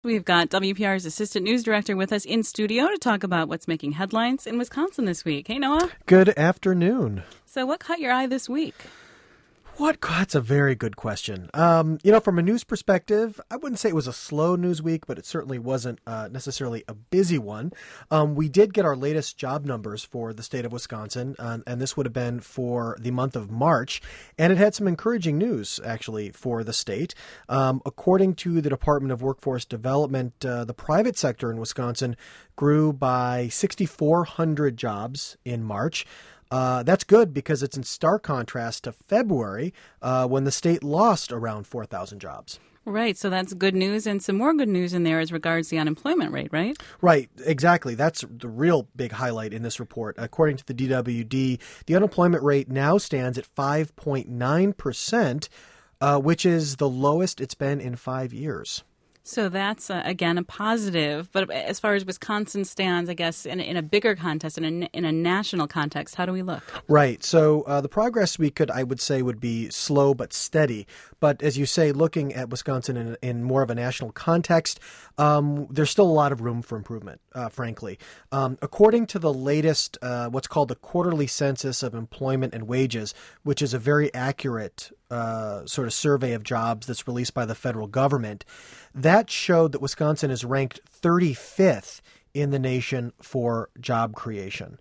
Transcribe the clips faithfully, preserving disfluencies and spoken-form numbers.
We've got W P R's Assistant News Director with us in studio to talk about what's making headlines in Wisconsin this week. Hey, Noah. Good afternoon. So what caught your eye this week? What? That's a very good question. Um, you know, from a news perspective, I wouldn't say it was a slow news week, but it certainly wasn't uh, necessarily a busy one. Um, we did get our latest job numbers for the state of Wisconsin, uh, and this would have been for the month of March, and it had some encouraging news, actually, for the state. Um, according to the Department of Workforce Development, uh, the private sector in Wisconsin grew by six thousand four hundred jobs in March. Uh, that's good because it's in stark contrast to February uh, when the state lost around four thousand jobs. Right. So that's good news, and some more good news in there as regards the unemployment rate, right? Right. Exactly. That's the real big highlight in this report. According to the D W D, the unemployment rate now stands at five point nine percent, uh, which is the lowest it's been in five years. So that's, uh, again, a positive. But as far as Wisconsin stands, I guess, in, in a bigger context, in a, in a national context, how do we look? Right. So uh, the progress we could, I would say, would be slow but steady. But as you say, looking at Wisconsin in, in more of a national context, um, there's still a lot of room for improvement, uh, frankly. Um, according to the latest, uh, what's called the Quarterly Census of Employment and Wages, which is a very accurate uh, sort of survey of jobs that's released by the federal government, that showed that Wisconsin is ranked thirty-fifth in the nation for job creation.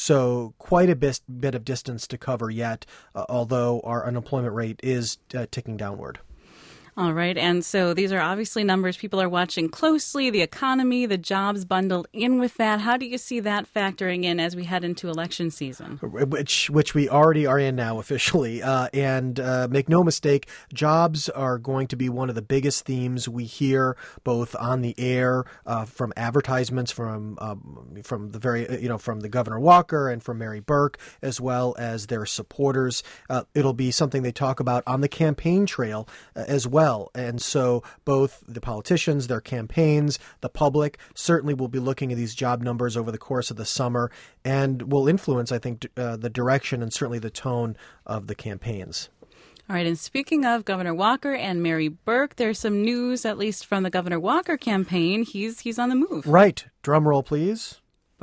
So quite a bit, bit of distance to cover yet, uh, although our unemployment rate is uh, ticking downward. All right. And so these are obviously numbers people are watching closely, the economy, the jobs bundled in with that. How do you see that factoring in as we head into election season? Which which we already are in now officially. Uh, and uh, make no mistake, jobs are going to be one of the biggest themes we hear both on the air, uh, from advertisements from um, from the very, you know, from the Governor Walker and from Mary Burke, as well as their supporters. Uh, it'll be something they talk about on the campaign trail uh, as well. And so both the politicians, their campaigns, the public certainly will be looking at these job numbers over the course of the summer and will influence, I think, uh, the direction and certainly the tone of the campaigns. All right. And speaking of Governor Walker and Mary Burke, there's some news, at least from the Governor Walker campaign. He's he's on the move. Right. Drum roll, please.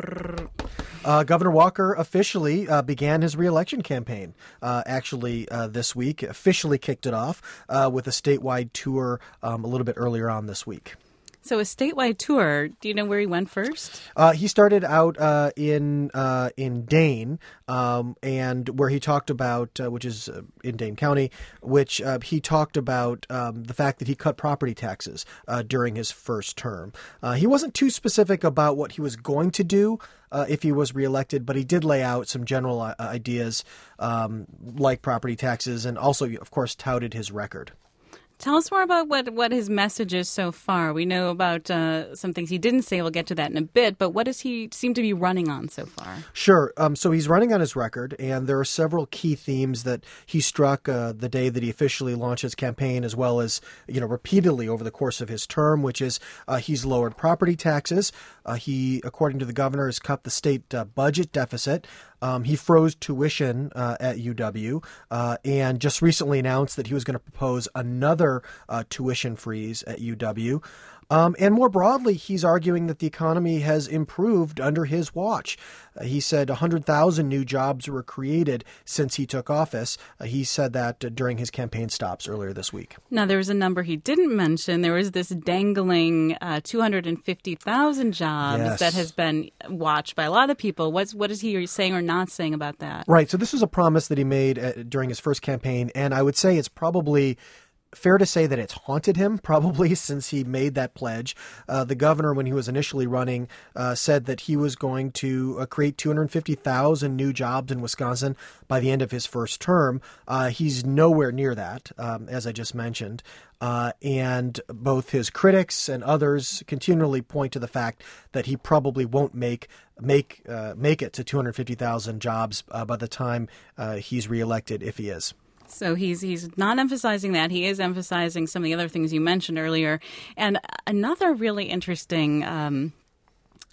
Uh, Governor Walker officially uh, began his reelection campaign, uh, actually uh, this week, officially kicked it off uh, with a statewide tour um, a little bit earlier on this week. So a statewide tour, do you know where he went first? Uh, he started out uh, in uh, in Dane, um, and where he talked about, uh, which is uh, in Dane County, which uh, he talked about um, the fact that he cut property taxes uh, during his first term. Uh, he wasn't too specific about what he was going to do uh, if he was reelected, but he did lay out some general uh, ideas um, like property taxes, and also, of course, touted his record. Tell us more about what, what his message is so far. We know about uh, some things he didn't say. We'll get to that in a bit. But what does he seem to be running on so far? Sure. Um, so he's running on his record, and there are several key themes that he struck uh, the day that he officially launched his campaign, as well as, you know, repeatedly over the course of his term, which is uh, he's lowered property taxes. Uh, he, according to the governor, has cut the state uh, budget deficit. Um, he froze tuition uh, at U W uh, and just recently announced that he was going to propose another uh, tuition freeze at U W. Um, and more broadly, he's arguing that the economy has improved under his watch. Uh, he said one hundred thousand new jobs were created since he took office. Uh, he said that uh, during his campaign stops earlier this week. Now, there was a number he didn't mention. There was this dangling uh, two hundred fifty thousand jobs yes. that has been watched by a lot of people. What's, what is he saying or not saying about that? Right. So this was a promise that he made uh, during his first campaign, and I would say it's probably fair to say that it's haunted him probably since he made that pledge. Uh, the governor, when he was initially running, uh, said that he was going to uh, create two hundred fifty thousand new jobs in Wisconsin by the end of his first term. Uh, he's nowhere near that, um, as I just mentioned. Uh, and both his critics and others continually point to the fact that he probably won't make make uh, make it to two hundred fifty thousand jobs uh, by the time uh, he's reelected, if he is. So he's he's not emphasizing that. He is emphasizing some of the other things you mentioned earlier. And another really interesting um,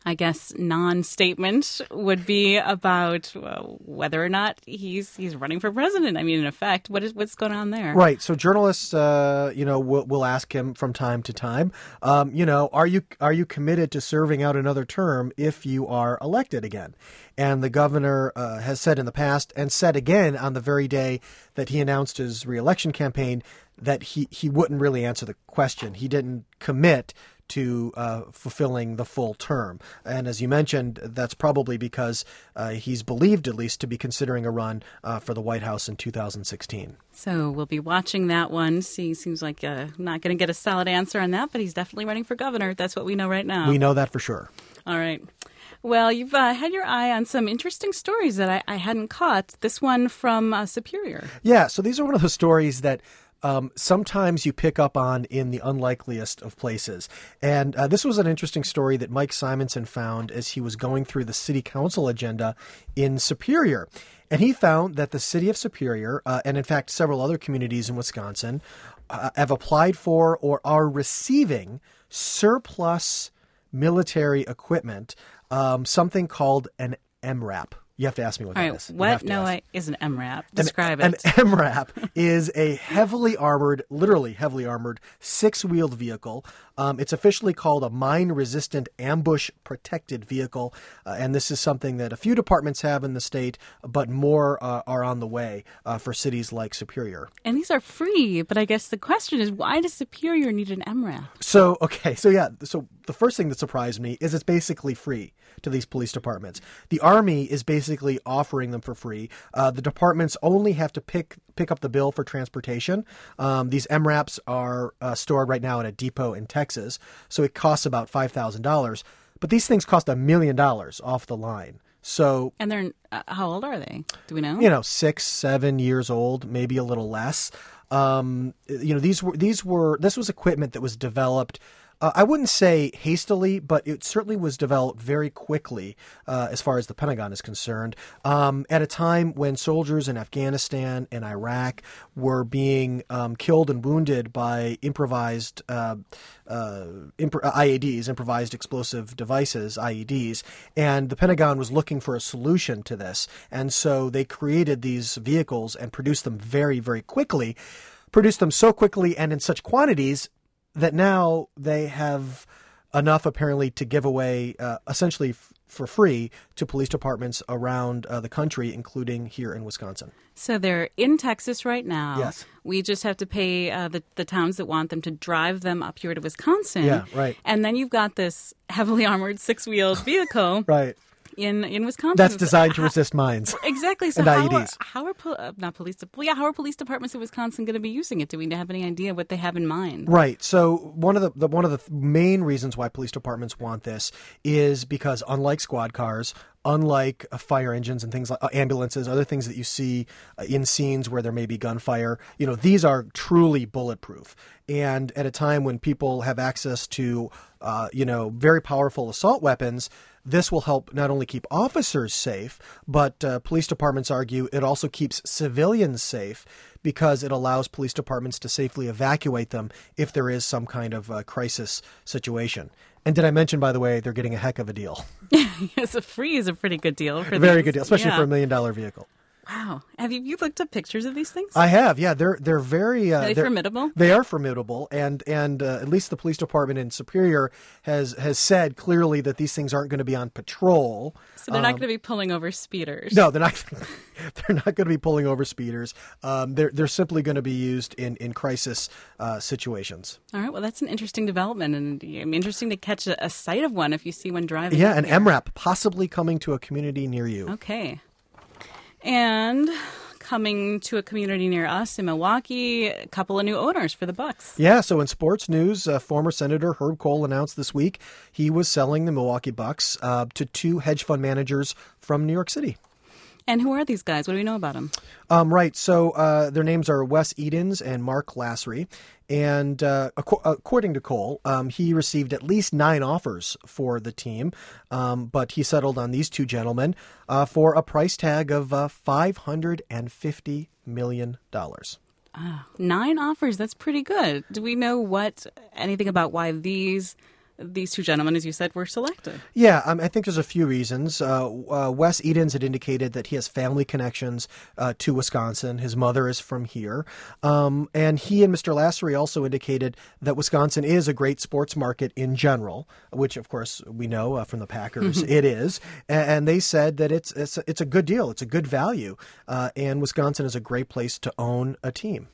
I guess, non-statement would be about well, whether or not he's he's running for president. I mean, in effect, what is what's going on there? Right. So journalists, uh, you know, will, will ask him from time to time, um, you know, are you are you committed to serving out another term if you are elected again? And the governor uh, has said in the past and said again on the very day that he announced his reelection campaign that he, he wouldn't really answer the question. He didn't commit to uh, fulfilling the full term. And as you mentioned, that's probably because uh, he's believed, at least, to be considering a run uh, for the White House in two thousand sixteen. So we'll be watching that one. See, seems like uh, not going to get a solid answer on that, but he's definitely running for governor. That's what we know right now. We know that for sure. All right. Well, you've uh, had your eye on some interesting stories that I, I hadn't caught. This one from uh, Superior. Yeah, so these are one of those stories that Um, sometimes you pick up on in the unlikeliest of places. And uh, this was an interesting story that Mike Simonson found as he was going through the city council agenda in Superior. And he found that the city of Superior, uh, and in fact several other communities in Wisconsin, uh, have applied for or are receiving surplus military equipment, um, something called an M RAP. You have to ask me what All that right, is. You what? have to No, ask. I, is an M RAP. Describe an, it. An M RAP is a heavily armored, literally heavily armored, six-wheeled vehicle. Um, it's officially called a mine-resistant ambush-protected vehicle, uh, and this is something that a few departments have in the state, but more uh, are on the way uh, for cities like Superior. And these are free, but I guess the question is, why does Superior need an M RAP? So, okay, so yeah, so the first thing that surprised me is it's basically free to these police departments. The Army is basically offering them for free. Uh, the departments only have to pick pick up the bill for transportation. Um, these M RAPs are uh, stored right now at a depot in Texas, so it costs about five thousand dollars. But these things cost a million dollars off the line. So, and they're uh, how old are they? Do we know? You know, six, seven years old, maybe a little less. Um, you know, these were these were this was equipment that was developed. Uh, I wouldn't say hastily, but it certainly was developed very quickly uh, as far as the Pentagon is concerned, um, at a time when soldiers in Afghanistan and Iraq were being um, killed and wounded by improvised uh, uh, imp- I E Ds, improvised explosive devices, I E Ds, and the Pentagon was looking for a solution to this. And so they created these vehicles and produced them very, very quickly, produced them so quickly and in such quantities that now they have enough apparently to give away uh, essentially f- for free to police departments around uh, the country, including here in Wisconsin. So they're in Texas right now. Yes. We just have to pay uh, the, the towns that want them to drive them up here to Wisconsin. Yeah, right. And then you've got this heavily armored six-wheeled vehicle. Right. In, in Wisconsin. That's designed to resist mines. Exactly. So and how I E Ds. are, how are po- uh, not police? Well, yeah, how are police departments in Wisconsin going to be using it? Do we have any idea what they have in mind? Right. So one of the, the one of the main reasons why police departments want this is because, unlike squad cars, unlike uh, fire engines and things like uh, ambulances, other things that you see uh, in scenes where there may be gunfire, you know, these are truly bulletproof. And at a time when people have access to, uh, you know, very powerful assault weapons, this will help not only keep officers safe, but uh, police departments argue it also keeps civilians safe because it allows police departments to safely evacuate them if there is some kind of uh, crisis situation. And did I mention, by the way, they're getting a heck of a deal? Yes, a free is a pretty good deal. For a very these. good deal, especially yeah. for a million dollar vehicle. Wow. Have you, you looked up pictures of these things? I have, yeah. They're they're very uh, are they formidable? They are formidable, and and uh, at least the police department in Superior has has said clearly that these things aren't going to be on patrol. So they're not um, going to be pulling over speeders. No, they're not. They're not going to be pulling over speeders. Um, they're they're simply going to be used in in crisis uh, situations. All right. Well, that's an interesting development, and I'm interesting to catch a, a sight of one if you see one driving. Yeah, an here. M RAP possibly coming to a community near you. Okay. And coming to a community near us in Milwaukee, a couple of new owners for the Bucks. Yeah, so in sports news, uh, former Senator Herb Kohl announced this week he was selling the Milwaukee Bucks uh, to two hedge fund managers from New York City. And who are these guys? What do we know about them? Um, right. So uh, their names are Wes Edens and Mark Lassery. And uh, ac- according to Cole, um, he received at least nine offers for the team, um, but he settled on these two gentlemen uh, for a price tag of uh, five hundred fifty million dollars. Uh, nine offers. That's pretty good. Do we know what anything about why these these two gentlemen, as you said, were selected. Yeah, um, I think there's a few reasons. Uh, uh, Wes Edens had indicated that he has family connections uh, to Wisconsin. His mother is from here. Um, and he and Mister Lassery also indicated that Wisconsin is a great sports market in general, which, of course, we know uh, from the Packers it is. And, and they said that it's, it's, it's a good deal. It's a good value. Uh, and Wisconsin is a great place to own a team.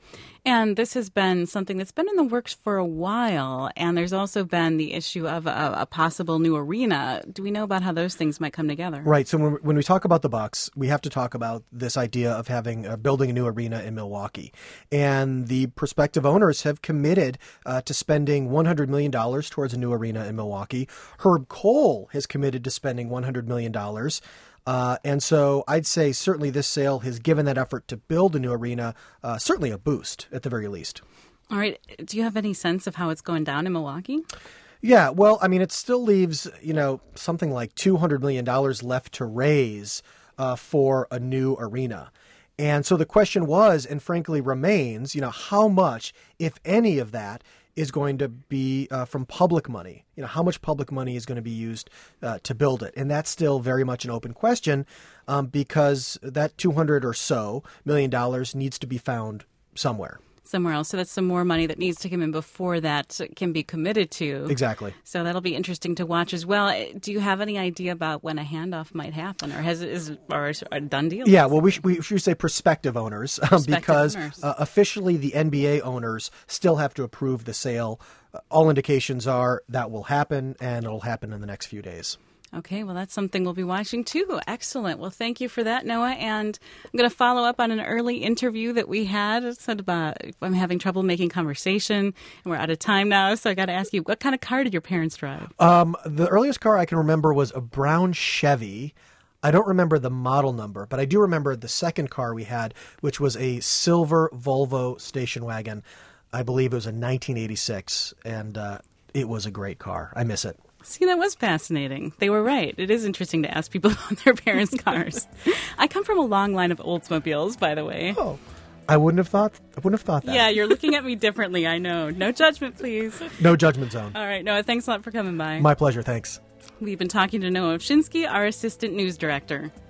And this has been something that's been in the works for a while. And there's also been the issue of a, a possible new arena. Do we know about how those things might come together? Right. So when, when we talk about the Bucks, we have to talk about this idea of having uh, building a new arena in Milwaukee. And the prospective owners have committed uh, to spending one hundred million dollars towards a new arena in Milwaukee. Herb Kohl has committed to spending one hundred million dollars. Uh, and so I'd say certainly this sale has given that effort to build a new arena uh, certainly a boost at the very least. All right. Do you have any sense of how it's going down in Milwaukee? Yeah, well, I mean, it still leaves, you know, something like two hundred million dollars left to raise uh, for a new arena. And so the question was, and frankly remains, you know, how much, if any of that, is going to be uh, from public money. You know, how much public money is going to be used uh, to build it? And that's still very much an open question um, because that two hundred or so million dollars needs to be found somewhere. Somewhere else. So that's some more money that needs to come in before that can be committed to. Exactly. So that'll be interesting to watch as well. Do you have any idea about when a handoff might happen, or has is or is a done deal? Yeah, well, we, sh- we should say prospective owners um, Prospective because owners. Uh, officially the N B A owners still have to approve the sale. Uh, all indications are that will happen, and it'll happen in the next few days. Okay, well, that's something we'll be watching too. Excellent. Well, thank you for that, Noah. And I'm going to follow up on an early interview that we had. It said about I'm having trouble making conversation, and we're out of time now. So I got to ask you, what kind of car did your parents drive? Um, the earliest car I can remember was a brown Chevy. I don't remember the model number, but I do remember the second car we had, which was a silver Volvo station wagon. I believe it was a nineteen eighty-six, and uh, it was a great car. I miss it. See, that was fascinating. They were right. It is interesting to ask people about their parents' cars. I come from a long line of Oldsmobiles, by the way. Oh, I wouldn't have thought. I wouldn't have thought that. Yeah, you're looking at me differently. I know. No judgment, please. No judgment zone. All right, Noah. Thanks a lot for coming by. My pleasure. Thanks. We've been talking to Noah Ovchinsky, our assistant news director.